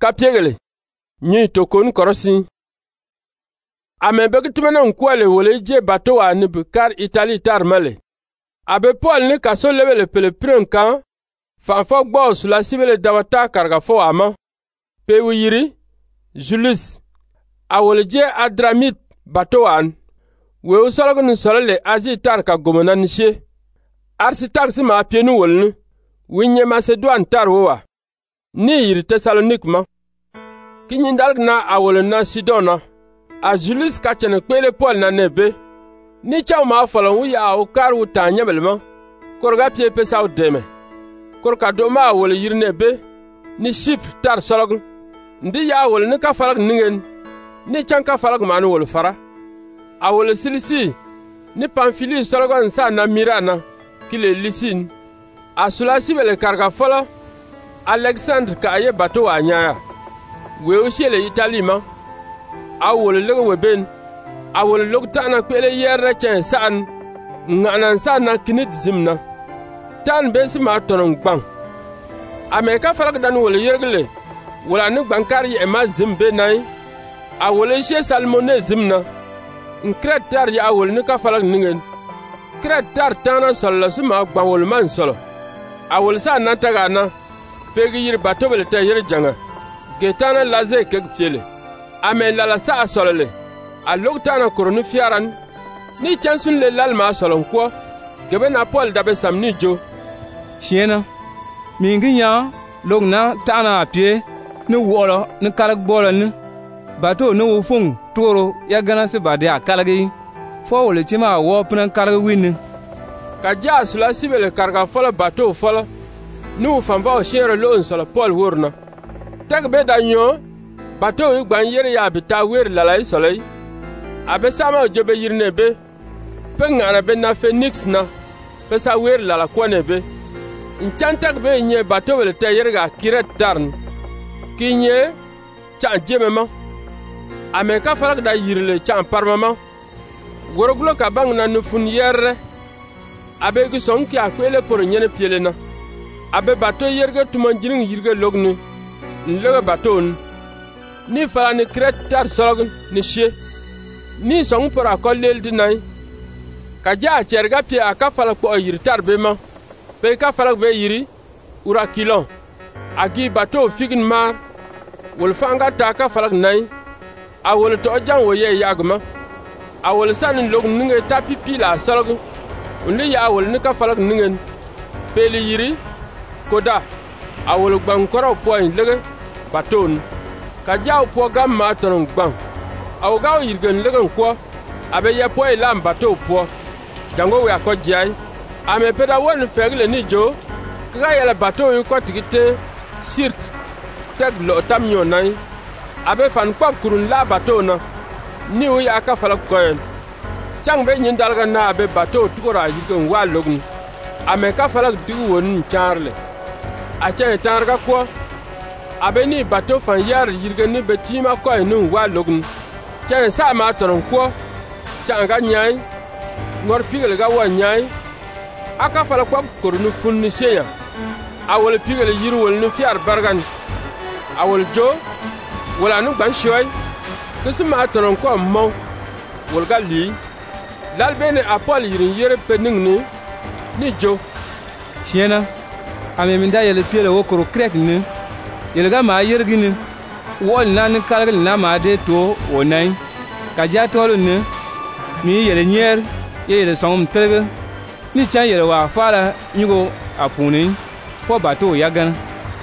kapiegele nyi tokon korosi ame begitmena nkwale wole je bato wa ni bukar Italie tar male abe Paul ni kaso lebele pele prenkan fanfo gbo sula sibele dawata karga fo ama pe wiyiri Julius awole je Adramit bato wan we usologun solole azi tar ka gomona nishe arsi taxi ma pienu wolnu winye Macedon tar wowa ni yiri Thessalonik ma kinyin dalgna awole na Sidona a Julius ka chene kwele Paul na nebe ni chaw ma folon wu ya o kar wu ta nyabelma korga pie pesa u deme korka do ma awole yiri nebe ni ship tar solog ndi ya awole ni ka falag ningen ni chanka falag manu wol fara awole Silisi ni Pamfili sologon sa na Mirana kile lisin asulasi bele karga fola Alexandre ka aye bato wa nyaya we usiele Italie ma awole lego weben awole logtana kwele yerre chen saan ngana sana kinit zimna tan besi ma tonon gbang ameka falag dan wole yergle wala ni bankar ye ma zimbe nay awole she salmone zimna nkret tar ya awole ni ka falag ningen kret tar tana solo sima gbang wole man solo awole sa na tagana pegi yir bato bele ta yir janga getana laze kek pele ame lala sa solole a logtana koronu fiaran ni chansun le lalma solon ko gebe na Paul dabe samni jo siena minginya logna tana apie ni wolo ni kalak bola ni bato ni wufung toro ya gana se bade a kalagi fo wole tima wo pnan kalagi win ka ja sula sibele karga fola bato fola ni ufamba o shere lo nsolo Paul worna tag be danyo bato yu gban yere ya bita wer lalai solai abe sama jobe yirne be pengana be na Phoenix na pesa wer lala kone be inchantak be nye bato wele te yerga kiret tarn kinye chan jemema ame ka farak da yirle chan parmama goroglo ka bang na nufun yerre abe gi sonki akwele por nyene piele na abe bato yerge tumanjiring yirge logni nlega baton ni fala ni kret tar solog ni she ni song por akollel dinai ka ja cherga pie aka fala ko yir tar be ma pe ka fala be yiri ura kilon agi bato figin mar wol fanga ta ka fala nai a wol to jan wo ye yagma a wol san log ninge ta pipi la solog unli ya wol ni ka fala ningen pe li yiri koda a wol gban koro point lege baton ka jaw po gam ma ton gbang aw gaw yirgen legen ko abe ye po lam bato po jango we akojai ame peda won fegle ni jo ka yele bato yu ko tigite sirt tag lo tamyo nai abe fan kwab kurun la bato na ni u ya ka fala koyen chang be nyin dalga na abe bato tukora yirgen wa logni ame ka fala digu won charle a chen targa ko abe ni bato fan yar yirgen ni betima koy nun wa logni chen sa ma tonon ko chang ga nyai ngor pigel ga wa nyai aka fala kwab kornu funni seya awol pigel yirwol nu fiar bargan awol jo wala nu ban shoy kusuma tonon ko mo wol ga li lal bene apol yirin yere pening ni jo siena ame minda yele piele wo koro krek ni yele ga ma yergini wol nan kalgal na ma de to onai ka ja tolo ni mi yele nyer yele som telga ni chan yele wa fara nyugo apuni fo bato yagan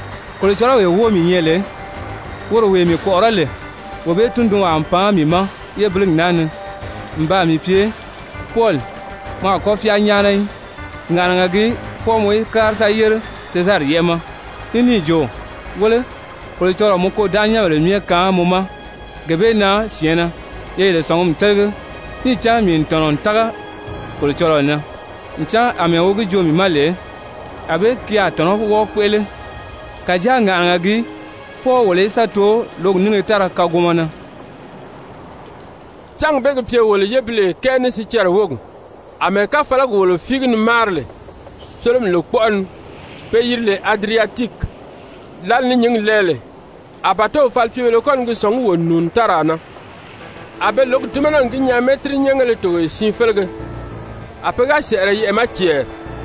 ko choro we wo mi yele woro we mi ko orale wo be tundu ampa mi ma ye bling nan mba mi pie Paul ma ko fi anyana ngana gi fo mo kar sa yer Cesar yema ni jo wole ko choro mo ko danya le mi ka mo ma gebe na siena yele som telga ni cha mi tonon taga ko choro na ncha ame wogi jomi male abe kia tono wo kwele ka janga ngagi fo wole sato log ninge tara ka gomana chang bege pie wole yeble ken si cher wog ame ka fala wole figin marle solom lo kwon pe yirle Adriatique lal ni nying lele a bato fal pibele kon gi song won nun tarana abe lok tumana ngi nya metri nyangale to sin felge apega sere yi ematier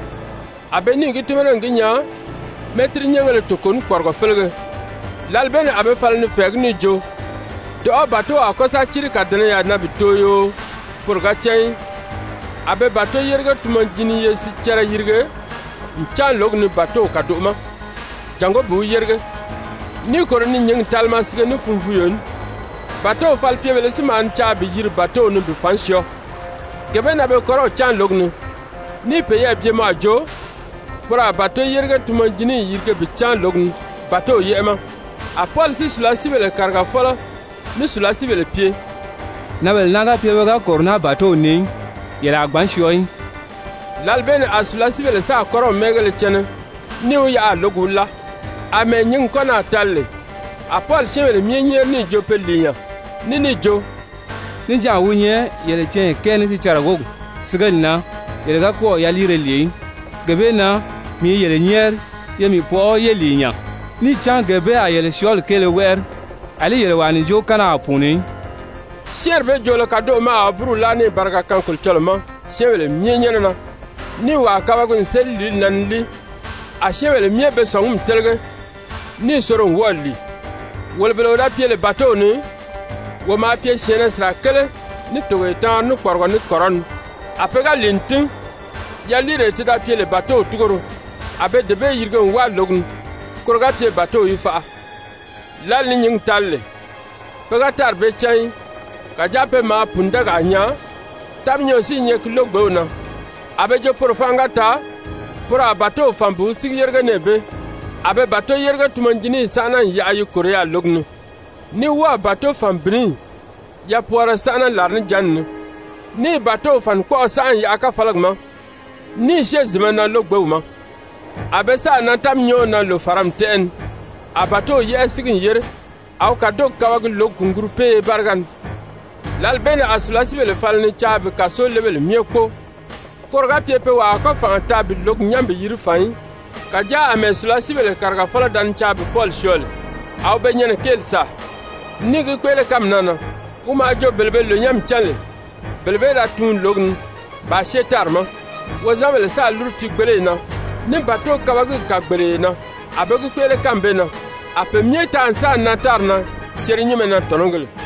abe ni ngi tumana ngi nya metri nyangale to kon korgo felge lalbene abe fal ni feg ni jo to bato akosa chiri kadene ya na bitoyo purga chen abe bato yerga tuman jini yesi chara yirge nchan log ni bato kaduma jango bu yerge ni kor ni nyeng talma sige ni funfuyon bato fal piebele siman cha bi yir bato ni bi fansio gebe na be koro chan log ni peye bie ma jo pura bato yerga tuman jini yirge bi chan log ni bato yema a Paul si sula sibele karga fola ni sula sibele pie nabel naga piebe ga korna bato ni yela gban shoy lalbene a sula sibele sa koro megele chene ni u ya logula ame nyin kona talle a Paul shemele mienyer ni jo peliya ni jo ni ja wunye yele chen ken si charago sigalna yele ga ko ya lire li gebe na mi yele nyer ye mi po ye linya ni chan gebe a yele shol kele wer ali yele wani jo kana apuni sherbe jolo kado ma aburu la ni baraka kankul tolma shemele mienyer na ni wa kawagun selli nanli a shemele miebe songum telge ni soron walli wolbelo da piele bateau ni wo ma pie chene sra kele ni togo tan nu korgo ni koron apega lintin ya lire ti da piele bateau tugoro abe debe yirge wa logun korga pie bateau yifa lal ni nying talle pega tarbe chay ka jape ma punda ga nya tamnyo si nye kilo gbona abe jo profanga ta pura bateau fambu sig yerge nebe abe bato yerga tumanjini sana ya ayu korea lognu ni wa bato fambrini ya puara sana larni jannu ni bato fan ko san ya aka falagma ni she zimana logbewma abe sa na tamnyo na lo faramten abato ye sigin yer aw ka dog kawag log kunguru pe bargan lalbene asulasi bele falni chabe kaso lebel miekpo korga pepe wa ko fa tabi log nyambe yir fayin kaja ame sula sibele karga fola dan chabi Paul shol aw be nyene kelsa nigi kwele kam nana uma jo belbel lo nyam chale belbel atun logn ba shetarma wazamele sa lurti gbelena ni bato kawagi ka gbelena abegu kwele kambe na ape mieta ansa natarna cheri nyime na tonongele